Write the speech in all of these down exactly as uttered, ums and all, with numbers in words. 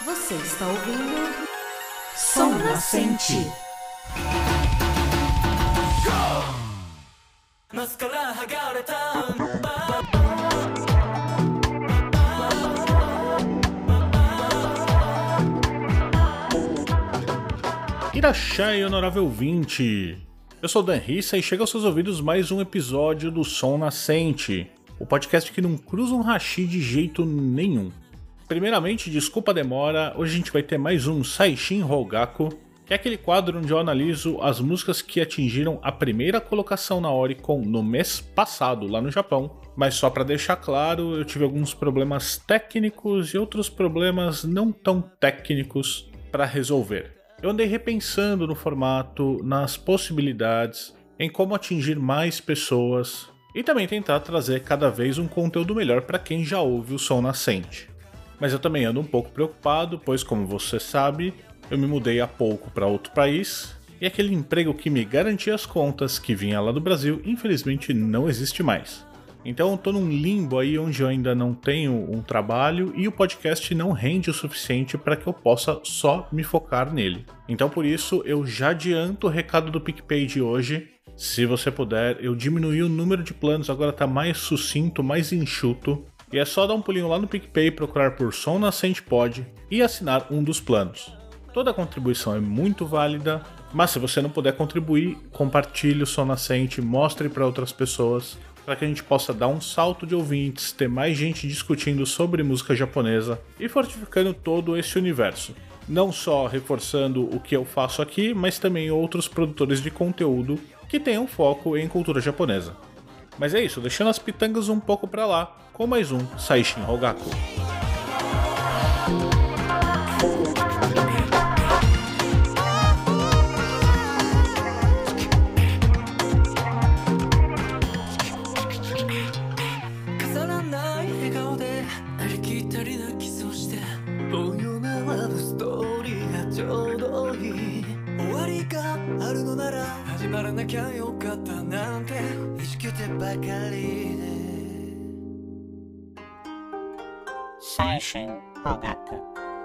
Você está ouvindo Som Nascente. Irachai, honorável ouvinte! Eu sou o Dan Rissa e chega aos seus ouvidos mais um episódio do Som Nascente, o podcast que não cruza um hashi de jeito nenhum. Primeiramente, desculpa a demora, hoje a gente vai ter mais um Saishin Rogaku, que é aquele quadro onde eu analiso as músicas que atingiram a primeira colocação na Oricon no mês passado, lá no Japão. Mas só para deixar claro, eu tive alguns problemas técnicos e outros problemas não tão técnicos para resolver. Eu andei repensando no formato, nas possibilidades, em como atingir mais pessoas e também tentar trazer cada vez um conteúdo melhor para quem já ouve o Som Nascente. Mas eu também ando um pouco preocupado, pois como você sabe, eu me mudei há pouco para outro país e aquele emprego que me garantia as contas que vinha lá do Brasil, infelizmente não existe mais. Então eu tô num limbo aí onde eu ainda não tenho um trabalho e o podcast não rende o suficiente para que eu possa só me focar nele. Então por isso eu já adianto o recado do PicPay de hoje. Se você puder, eu diminui o número de planos, agora tá mais sucinto, mais enxuto. E é só dar um pulinho lá no PicPay, procurar por Som Nascente Pod e assinar um dos planos. Toda contribuição é muito válida, mas se você não puder contribuir, compartilhe o Som Nascente, mostre para outras pessoas, para que a gente possa dar um salto de ouvintes, ter mais gente discutindo sobre música japonesa e fortificando todo esse universo. Não só reforçando o que eu faço aqui, mas também outros produtores de conteúdo que tenham foco em cultura japonesa. Mas é isso, deixando as pitangas um pouco pra lá, com mais um Saishin Rogaku. Saishin Rogaku.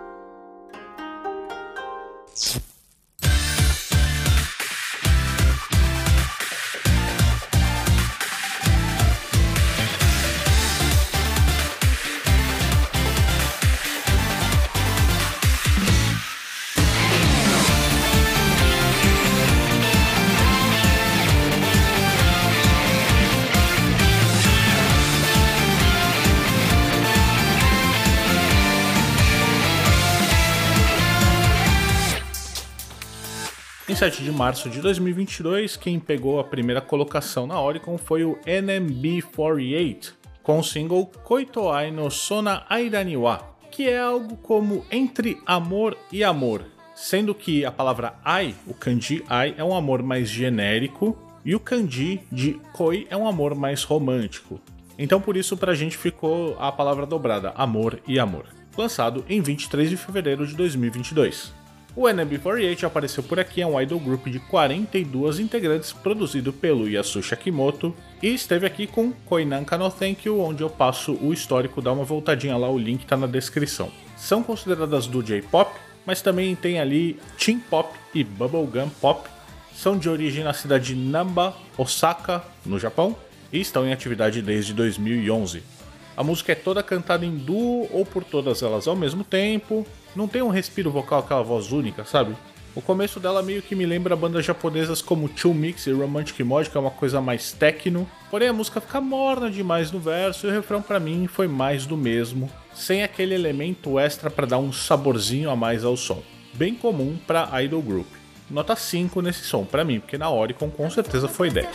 Em sete de março de dois mil e vinte e dois, quem pegou a primeira colocação na Oricon foi o N M B quarenta e oito, com o single Koito Ai no Sona Aira ni wa, que é algo como entre amor e amor, sendo que a palavra ai, o kanji ai, é um amor mais genérico e o kanji de koi é um amor mais romântico. Então por isso pra gente ficou a palavra dobrada, amor e amor, lançado em vinte e três de fevereiro de dois mil e vinte e dois. O N M B quarenta e oito apareceu por aqui, é um idol group de quarenta e duas integrantes produzido pelo Yasushi Akimoto e esteve aqui com Koinanka no Thank You, onde eu passo o histórico, dá uma voltadinha lá, o link tá na descrição. São consideradas do J-Pop, mas também tem ali Teen Pop e Bubblegum Pop, são de origem na cidade de Namba, Osaka, no Japão, e estão em atividade desde dois mil e onze. A música é toda cantada em duo ou por todas elas ao mesmo tempo, não tem um respiro vocal, aquela voz única, sabe? O começo dela meio que me lembra bandas japonesas como Two Mix e Romantic Mod, que é uma coisa mais techno, porém a música fica morna demais no verso e o refrão pra mim foi mais do mesmo, sem aquele elemento extra pra dar um saborzinho a mais ao som. Bem comum pra idol group. Nota cinco nesse som pra mim, porque na Oricon com certeza foi dez.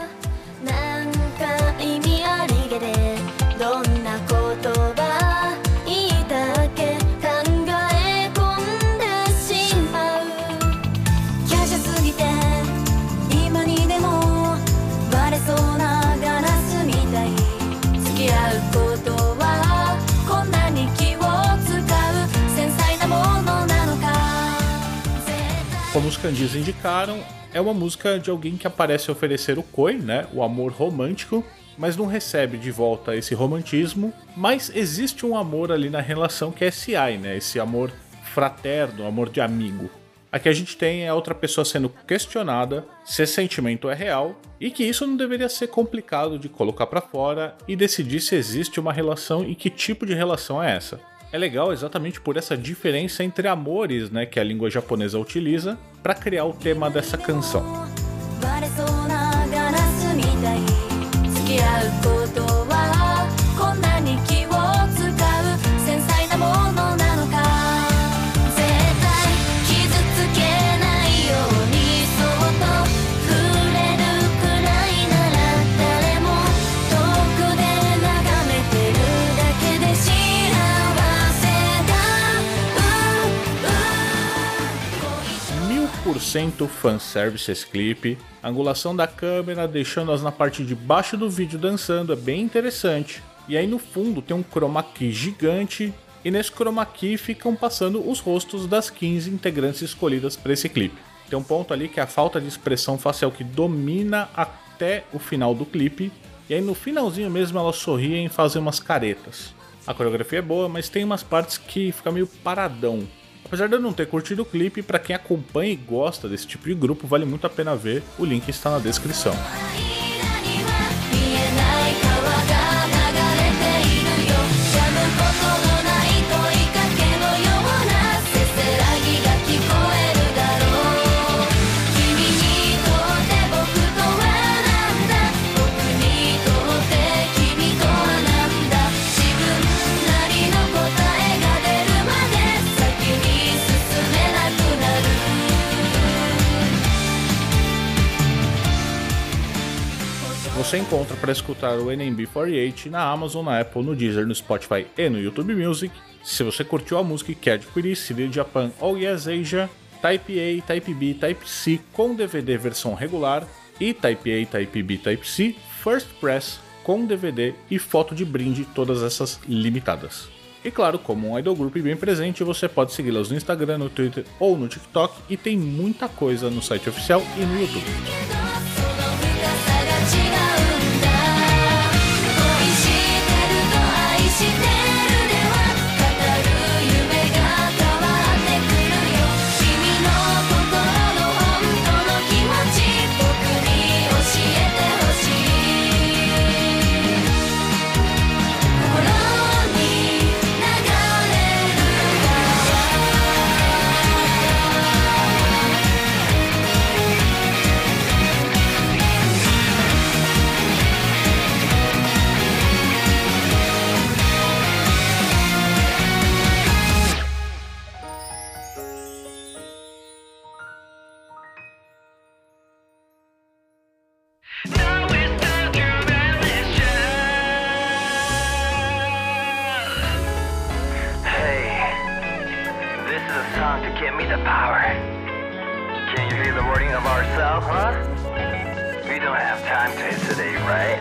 Como os kanjis indicaram, é uma música de alguém que aparece oferecer o koi, né, o amor romântico, mas não recebe de volta esse romantismo, mas existe um amor ali na relação que é esse ai, né, esse amor fraterno, amor de amigo. Aqui a gente tem a outra pessoa sendo questionada se esse sentimento é real e que isso não deveria ser complicado de colocar pra fora e decidir se existe uma relação e que tipo de relação é essa. É legal exatamente por essa diferença entre amores, né, que a língua japonesa utiliza para criar o tema dessa canção. cem por cento fanservice esse clipe, a angulação da câmera deixando-as na parte de baixo do vídeo dançando é bem interessante. E aí no fundo tem um chroma key gigante e nesse chroma key ficam passando os rostos das quinze integrantes escolhidas para esse clipe. Tem um ponto ali que é a falta de expressão facial que domina até o final do clipe e aí no finalzinho mesmo elas sorriem e fazem umas caretas. A coreografia é boa, mas tem umas partes que fica meio paradão. Apesar de eu não ter curtido o clipe, para quem acompanha e gosta desse tipo de grupo, vale muito a pena ver, o link está na descrição. Você encontra para escutar o N M B quarenta e oito na Amazon, na Apple, no Deezer, no Spotify e no YouTube Music. Se você curtiu a música e quer adquirir C D Japan Oh Yes Asia, Type A, Type B, Type C com D V D versão regular e Type A, Type B, Type C First Press com D V D e foto de brinde, todas essas limitadas. E claro, como um idol group bem presente, você pode segui-las no Instagram, no Twitter ou no TikTok e tem muita coisa no site oficial e no YouTube. To give me the power. Can you hear the wording of ourselves, huh? We don't have time to today, right?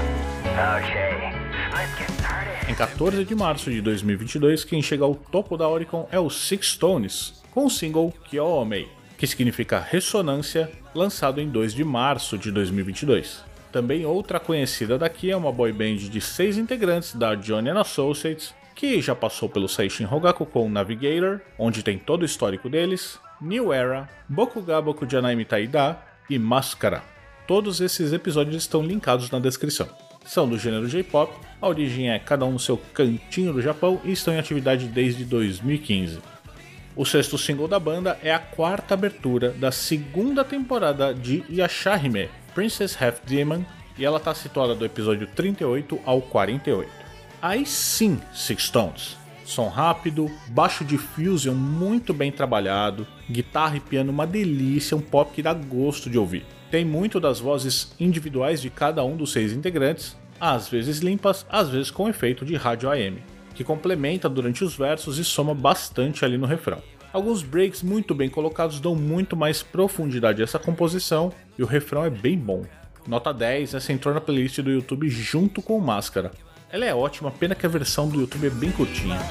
Okay, let's get started. Em quatorze de março de dois mil e vinte e dois, quem chega ao topo da Oricon é o Six Stones, com o single Kyoomei, que significa ressonância, lançado em dois de março de dois mil e vinte e dois. Também outra conhecida daqui é uma boy band de seis integrantes da Johnny and Associates, que já passou pelo Seishin Hogaku com Navigator, onde tem todo o histórico deles, New Era, Bokuga Bokujanai Mitaida e Máscara. Todos esses episódios estão linkados na descrição. São do gênero J-pop, a origem é cada um no seu cantinho do Japão e estão em atividade desde dois mil e quinze. O sexto single da banda é a quarta abertura da segunda temporada de Yashahime, Princess Half Demon, e ela está situada do episódio trinta e oito ao quarenta e oito. Aí sim, Six Stones. Som rápido, baixo de fusion muito bem trabalhado, guitarra e piano uma delícia, um pop que dá gosto de ouvir. Tem muito das vozes individuais de cada um dos seis integrantes, às vezes limpas, às vezes com efeito de rádio A M, que complementa durante os versos e soma bastante ali no refrão. Alguns breaks muito bem colocados dão muito mais profundidade a essa composição e o refrão é bem bom. Nota dez, essa entrou na playlist do YouTube junto com Máscara. Ela é ótima, pena que a versão do YouTube é bem curtinha.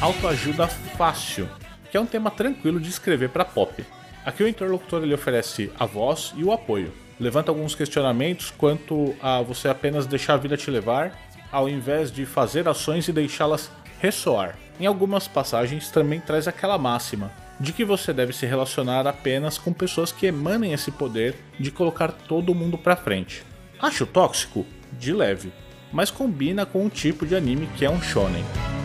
autoajuda fácil, que é um tema tranquilo de escrever para pop. Aqui o interlocutor ele oferece a voz e o apoio. Levanta alguns questionamentos quanto a você apenas deixar a vida te levar, ao invés de fazer ações e deixá-las ressoar. Em algumas passagens também traz aquela máxima de que você deve se relacionar apenas com pessoas que emanem esse poder de colocar todo mundo pra frente. Acho tóxico? De leve, mas combina com o tipo de anime que é um shonen.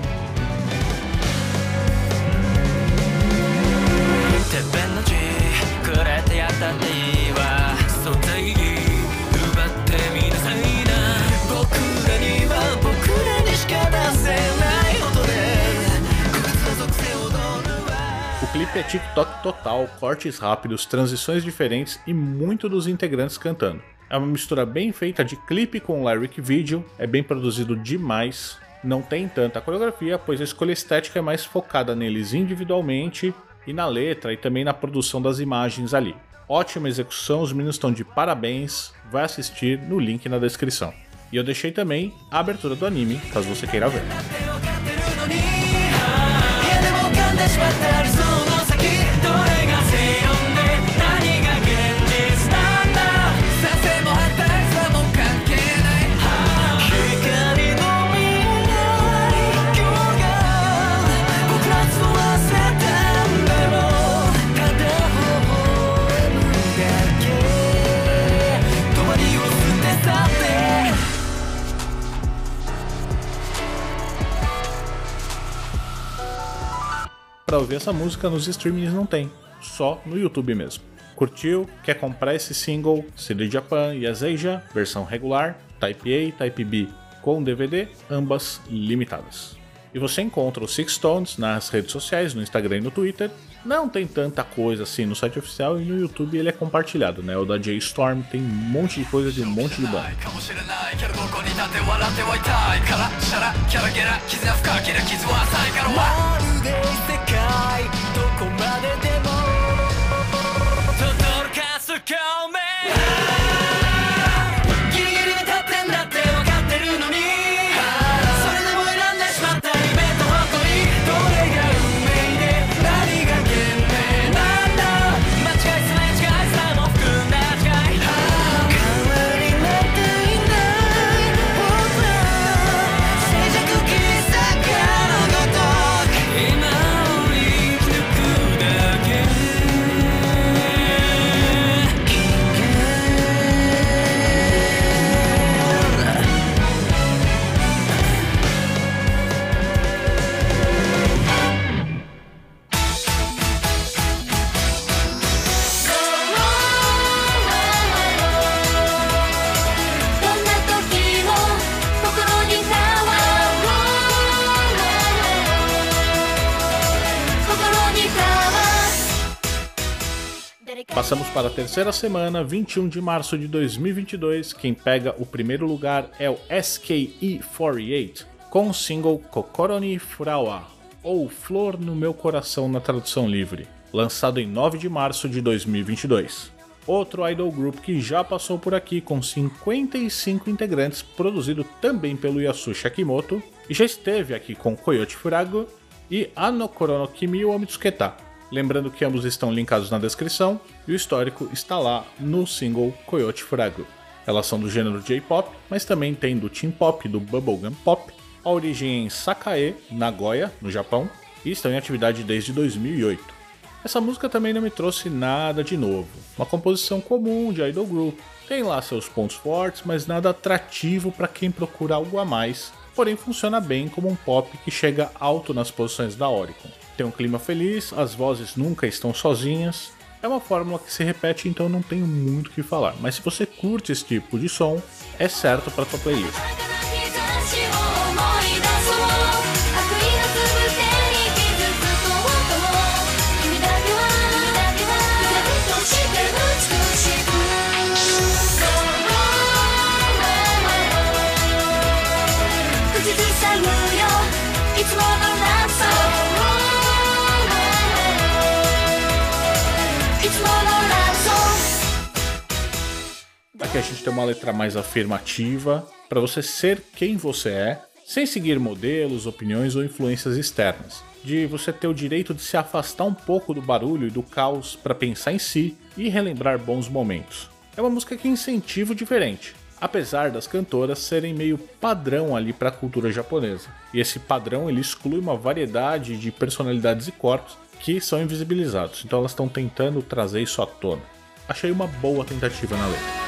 O clipe é TikTok total, cortes rápidos, transições diferentes e muito dos integrantes cantando. É uma mistura bem feita de clipe com lyric video, é bem produzido demais, não tem tanta coreografia, pois a escolha estética é mais focada neles individualmente e na letra e também na produção das imagens ali. Ótima execução, os meninos estão de parabéns, vai assistir no link na descrição. E eu deixei também a abertura do anime, caso você queira ver. Para ouvir essa música nos streamings não tem, só no YouTube mesmo. Curtiu? Quer comprar esse single C D Japan e Asia, versão regular, Type A, Type B com D V D, ambas limitadas. E você encontra o Six Stones nas redes sociais, no Instagram e no Twitter. Não tem tanta coisa assim no site oficial e no YouTube ele é compartilhado, né? O da J-Storm tem um monte de coisa de um monte de banda. Passamos para a terceira semana, vinte e um de março de dois mil e vinte e dois. Quem pega o primeiro lugar é o S K E quarenta e oito, com o single Kokoro ni Furawa, ou Flor no Meu Coração na tradução livre, lançado em nove de março de dois mil e vinte e dois. Outro idol group que já passou por aqui com cinquenta e cinco integrantes, produzido também pelo Yasushi Akimoto, e já esteve aqui com Koyote Furago e Anokoro no Kimi wo Mitsuketa. Lembrando que ambos estão linkados na descrição e o histórico está lá no single Koyote Furago. Elas são do gênero J-pop, mas também tem do Teen Pop e do Bubblegum Pop, a origem em Sakae, Nagoya, no Japão, e estão em atividade desde dois mil e oito. Essa música também não me trouxe nada de novo, uma composição comum de idol group, tem lá seus pontos fortes, mas nada atrativo para quem procura algo a mais, porém funciona bem como um pop que chega alto nas posições da Oricon. Tem um clima feliz, as vozes nunca estão sozinhas, é uma fórmula que se repete, então não tenho muito o que falar, mas se você curte esse tipo de som, é certo para sua playlist. Aqui a gente tem uma letra mais afirmativa, para você ser quem você é, sem seguir modelos, opiniões ou influências externas. de você ter o direito de se afastar um pouco do barulho e do caos para pensar em si e relembrar bons momentos. É uma música que incentiva o diferente, apesar das cantoras serem meio padrão ali para a cultura japonesa. E esse padrão ele exclui uma variedade de personalidades e corpos que são invisibilizados, então elas estão tentando trazer isso à tona. Achei uma boa tentativa na letra.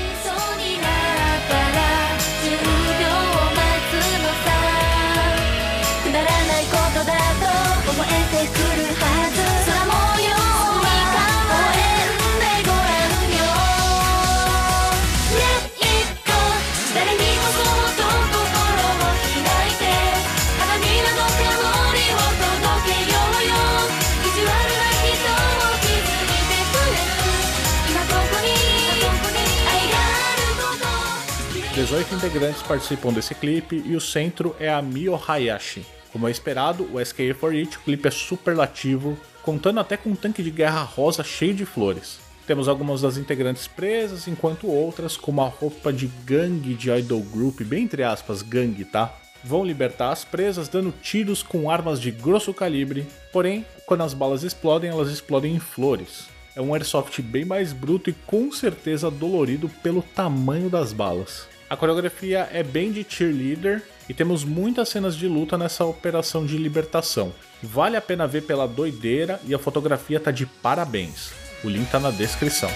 dezoito integrantes participam desse clipe e o centro é a Mio Hayashi. Como é esperado, o S K A quatro H, o clipe é superlativo, contando até com um tanque de guerra rosa cheio de flores. Temos algumas das integrantes presas, enquanto outras, com uma roupa de gangue de idol group, bem entre aspas, gangue, tá? Vão libertar as presas dando tiros com armas de grosso calibre, porém, quando as balas explodem, elas explodem em flores. É um airsoft bem mais bruto e com certeza dolorido pelo tamanho das balas. A coreografia é bem de cheerleader e temos muitas cenas de luta nessa operação de libertação. Vale a pena ver pela doideira e a fotografia tá de parabéns. O link tá na descrição.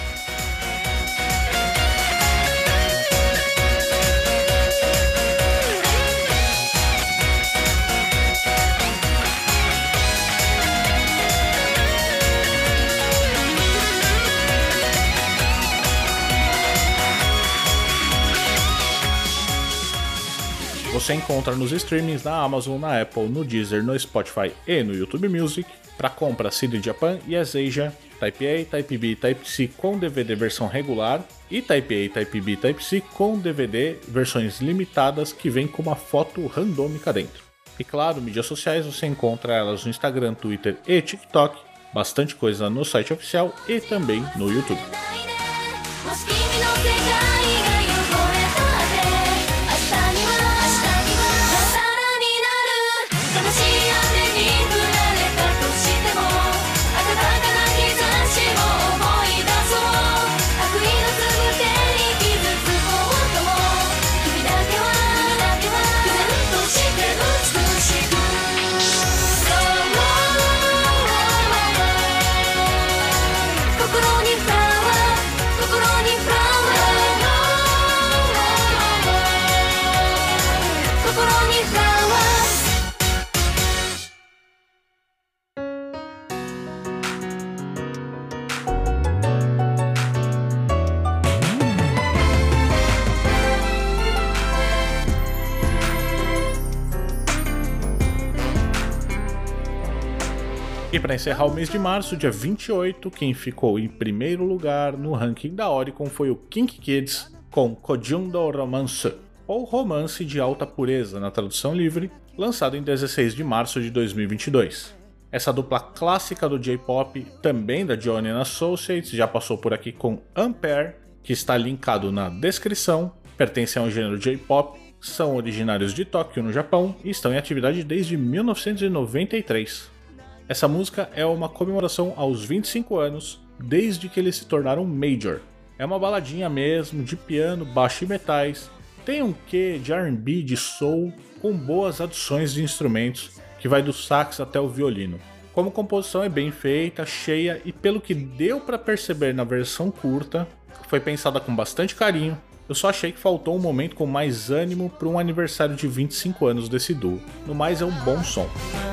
Você encontra nos streamings na Amazon, na Apple, no Deezer, no Spotify e no YouTube Music. Para compra, C D Japan e Asia, Type A, Type B e Type-C com D V D versão regular e Type A, Type B e Type-C com D V D versões limitadas que vem com uma foto randômica dentro. E claro, mídias sociais você encontra elas no Instagram, Twitter e TikTok, bastante coisa no site oficial e também no YouTube. E para encerrar o mês de março, dia vinte e oito, quem ficou em primeiro lugar no ranking da Oricon foi o Kinky Kids com Kojundo Romance, ou Romance de Alta Pureza na tradução livre, lançado em dezesseis de março de dois mil e vinte e dois. Essa dupla clássica do J-Pop, também da Johnny and Associates, já passou por aqui com Ampere, que está linkado na descrição, pertence a um gênero J-Pop, são originários de Tóquio, no Japão, e estão em atividade desde mil novecentos e noventa e três. Essa música é uma comemoração aos vinte e cinco anos, desde que eles se tornaram major. É uma baladinha mesmo, de piano, baixo e metais, tem um quê de R and B, de soul, com boas adições de instrumentos, que vai do sax até o violino. Como composição é bem feita, cheia e pelo que deu para perceber na versão curta, foi pensada com bastante carinho. Eu só achei que faltou um momento com mais ânimo para um aniversário de vinte e cinco anos desse duo. No mais, é um bom som.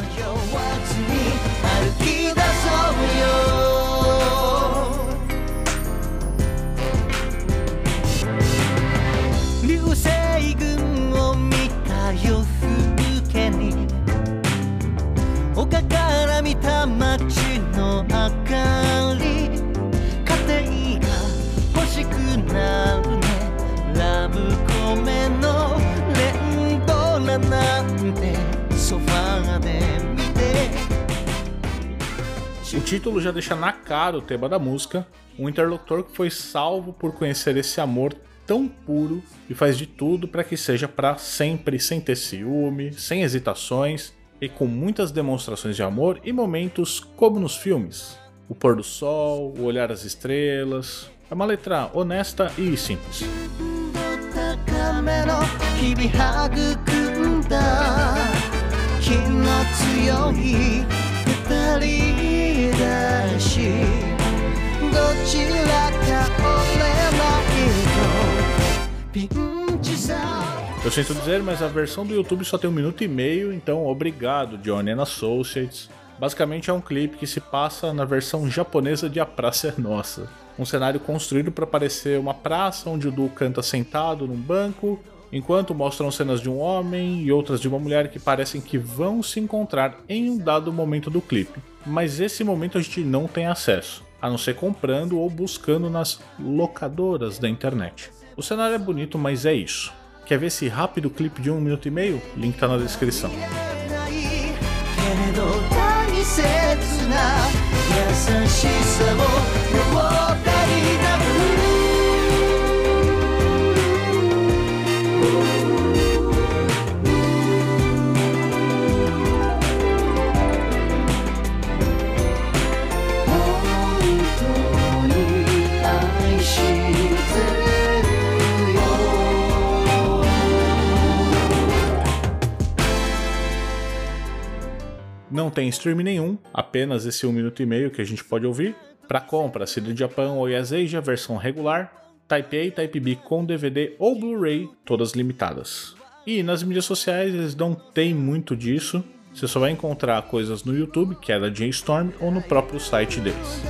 O título já deixa na cara o tema da música, um interlocutor que foi salvo por conhecer esse amor tão puro e faz de tudo para que seja para sempre, sem ter ciúme, sem hesitações e com muitas demonstrações de amor e momentos como nos filmes. O pôr do sol, o olhar às estrelas. É uma letra honesta e simples. Eu sinto dizer, mas a versão do YouTube só tem um minuto e meio, então obrigado, Johnny and Associates. Basicamente é um clipe que se passa na versão japonesa de A Praça é Nossa. Um cenário construído para parecer uma praça onde o Du canta sentado num banco, enquanto mostram cenas de um homem e outras de uma mulher que parecem que vão se encontrar em um dado momento do clipe. Mas esse momento a gente não tem acesso, a não ser comprando ou buscando nas locadoras da internet. O cenário é bonito, mas é isso. Quer ver esse rápido clipe de um minuto e meio? Link tá na descrição. Não tem stream nenhum, apenas esse um minuto e meio que a gente pode ouvir. Para compra, C D Japan ou Yaseja, versão regular, Type A e Type B com D V D ou Blu-ray, todas limitadas. E nas mídias sociais eles não tem muito disso, você só vai encontrar coisas no YouTube, que é da J-Storm, ou no próprio site deles.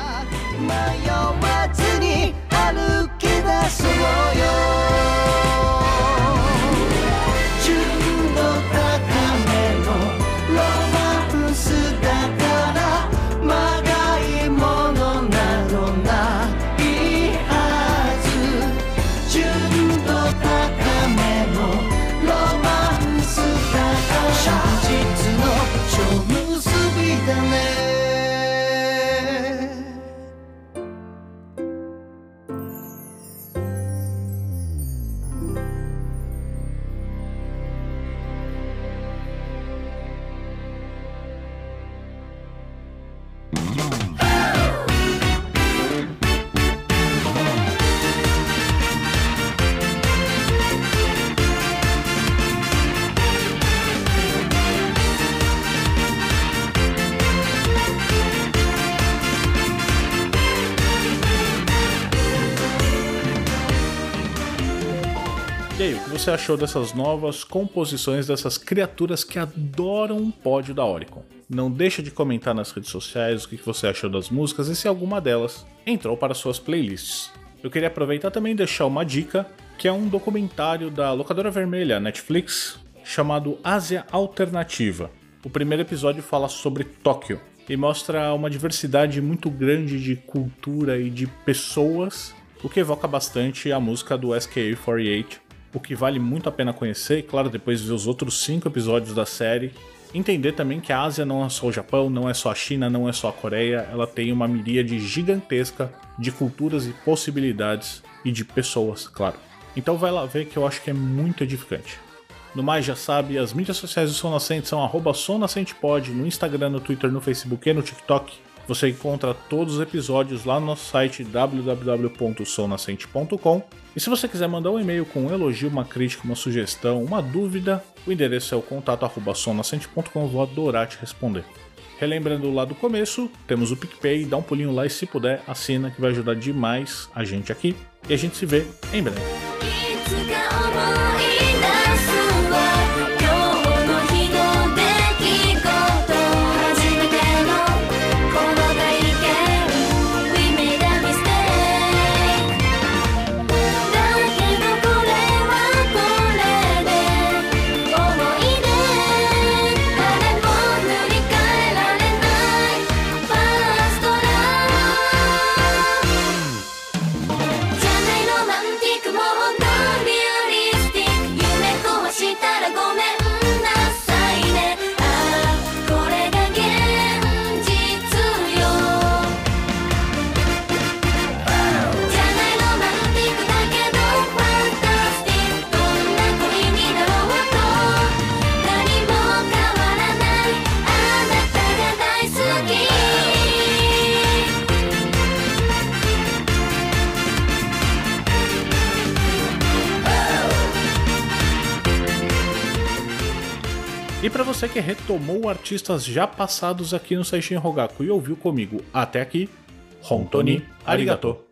E aí, o que você achou dessas novas composições dessas criaturas que adoram um pódio da Oricon? Não deixa de comentar nas redes sociais o que você achou das músicas e se alguma delas entrou para suas playlists. Eu queria aproveitar também e deixar uma dica, que é um documentário da locadora vermelha Netflix chamado Ásia Alternativa. O primeiro episódio fala sobre Tóquio e mostra uma diversidade muito grande de cultura e de pessoas, o que evoca bastante a música do S K A quarenta e oito. O que vale muito a pena conhecer, e claro, depois de ver os outros cinco episódios da série, entender também que a Ásia não é só o Japão, não é só a China, não é só a Coreia, ela tem uma miríade gigantesca de culturas e possibilidades, e de pessoas, claro. Então vai lá ver que eu acho que é muito edificante. No mais, já sabe, as mídias sociais do Som Nascente são arroba somnascentepod no Instagram, no Twitter, no Facebook e no TikTok. Você encontra todos os episódios lá no nosso site w w w ponto som nascente ponto com. E se você quiser mandar um e-mail com um elogio, uma crítica, uma sugestão, uma dúvida, o endereço é o contato arroba som nascente ponto com, eu vou adorar te responder. Relembrando lá do começo, temos o PicPay, dá um pulinho lá e se puder, assina que vai ajudar demais a gente aqui. E a gente se vê em breve. Romantic もうダメ E para você que retomou artistas já passados aqui no Seishin Rogaku e ouviu comigo até aqui, Hontoni Arigato.